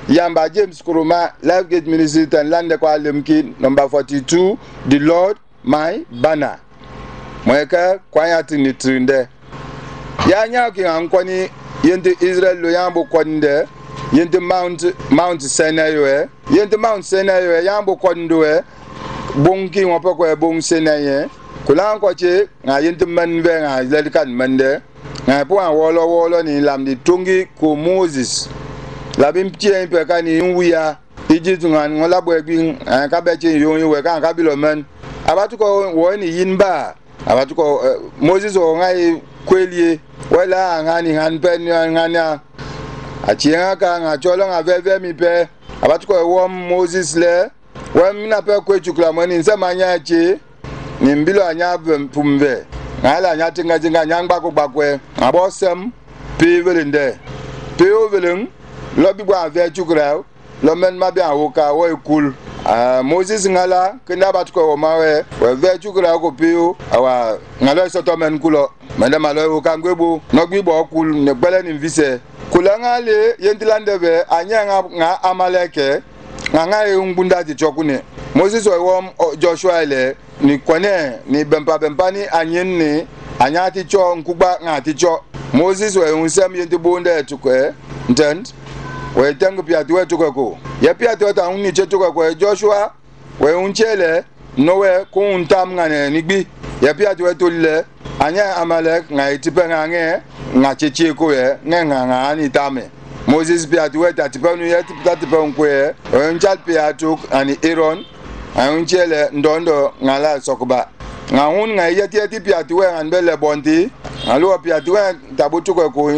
Yamba James Kuruma, Life Gate Ministry and Land kwa Lemki, number 42, the Lord my banner. Mweka kwayati ni trinde. Ya nyaki ankwani yende Israel lo yambo kwande yende Mount Sinai we yende Mount Sinai we yambo kwando bonki wapo kwa bong Sinai kula ko che nga yende manve nga lelikan mande nga po an wolo ni lamdi tungi ko Moses labim tie pe ka ni wuya Egypt nga ngola bo bi ka be che yo we ka bilo man abatu ko wo ni yinba abatu ko Moses o ngai kwelie wala ngani hanpen ngana achianga ka ngacholo ngaveve mi pe abatu ko wo Moses le wa mina pe ko chukla mani nsemanya chi ni mbilo anya pumve ngala nya tinga nyangba ko gbakwe abosem pe velende pe oveleng lobi gwa ve chukra lo men mabe awoka wo ekul Moses ngala kenda batu ko mawe we ve chukra ko pe awa ngalo soto men kulo Madame Aloy Kangwebu, Nogbibo Kul, Nebelen in Vise, Kulangale, Yendilandeve, Anyanga Amaleke, Nanga Umbunda di Chokune, Moses Wom Joshua Le, Ni Kone, Ni Bempani, Anyeni, Anyati Cho, Nkuba, Naticho, Moses were unsem Yentibunde Tukwe, Intent, where Tango Piatue Tukako, Yapiatota Uni Chetukako, Joshua, where Unchele, nowhere, Kuntam Nibi, Yapiatue Tule. Anya Amalek nga itipenga nge nga cheche ko ye nga ani tame Moses piatu eta tipenu ye tipenu ko ye onchal piatu ani Aaron onchele ndondo ngala sokuba nga hun nga yeti piatu we anbele bonti alo piatu we tabutu ko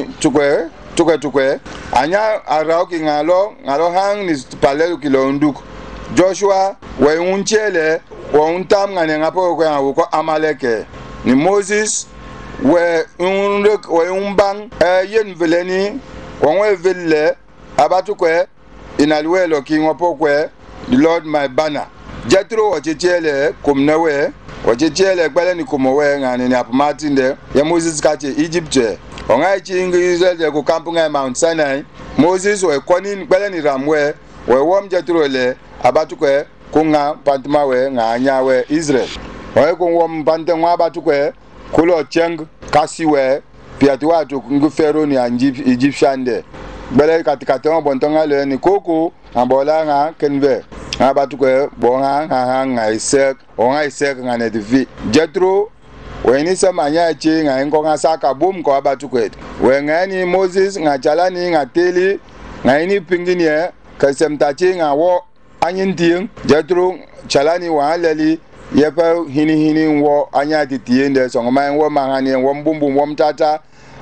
tukwe anya arauki ngalo hang ni palelu kilo nduk Joshua we unchele wo untam nga ngapo ko Amaleke ni Moses we umbang yen veleni wonwe velle abatu kwe inalwelo kingopo kwe the Lord my banner Jethro wachechele kumnewe wachechele kwele ni kumowe ngani ni apumatinde ya Moses kache Egypt onga chingi Israel de ku kampunga Mount Sinai Moses we kwani kwele ni ramwe we wom Jethro le abatu kwe kunga pantuma we nganya we Israel oye ko wom bande ngwa batukwe kulo cheng kasiwe piatwa to ngu fero ni Egyptian de bele katikata bontonga le ni koko ambola nga kenve abatukwe bonga nga isek onga isek nga ne divi Jethro we ni samanya chi nga ngo saka bum ko abatukwe we ngani Moses nga chalani nga teli nga ni pinginie kasemtachi nga wo anyinting Jethro chalani wa leli yepa hini wo anya titiende songoma wo mangani wo mbumbu wo mtata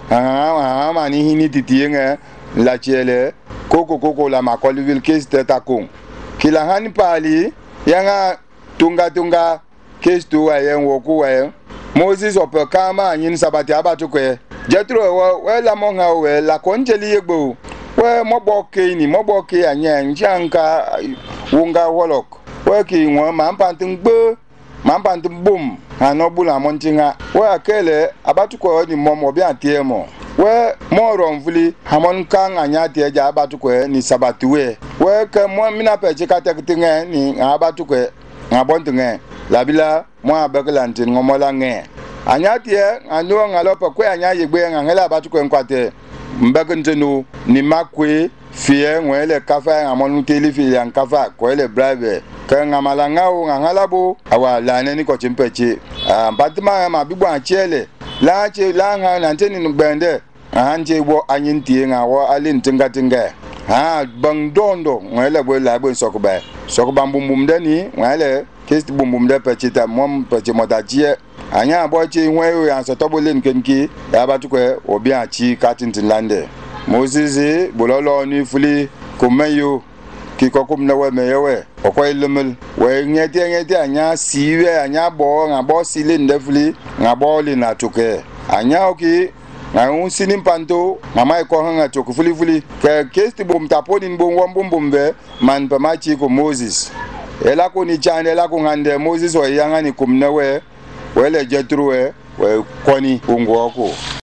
mani hini titienge la chele koko la makolivil kes tetakung kila hani pali yanga tunga kes tu ayen wo kuwe Moses opekama nyin sabati abatukwe Jethro we la monga we la konjeli yegbo we moboke anya njanka wunga wolok we ki won mampantingbo boom anobula montinga we akele abatuko ni momo bi atiemo we moro mvuli hamon kan anya tie ja abatuko ni sabatuwe we ke mo mina peche katekitinga ni abatuko ngabontinga labila mo abekelantin ngomola nge anya tie anu ngalopa kwe anya yegbe ngela abatuko nkwate mbekentenu ni makwe fie ngwele kafa ngamonu telifi yan kafa ko ele brave kanga malangao ngalabo awa lane ni ko chimpechi batima ma bigwa chele la nga na nteni ngbende anje wo anyintie ngawo alin tinga bangdondo ngele bo la bo sokuba mbumbumde ni ngele kesti bumbumde pechita mom pechi motajie anya bo chi nwe ya sotobolin kenki ya batukwe obi achi katintinlande Moses bololo ni fuli kumeyo kikokum na we meyewe okwa ilumul we ngeti anya siwe anya bo ngabo silinde fuli ngabo li na tuke anya oki na unsini mpanto mama iko hanga tuku fuli ke kesti bom taponi mbombe man pamachi ko Moses ela ko ni chane ela ko ngande Moses we yanga ni kumnewe wele Jethro we koni ungwako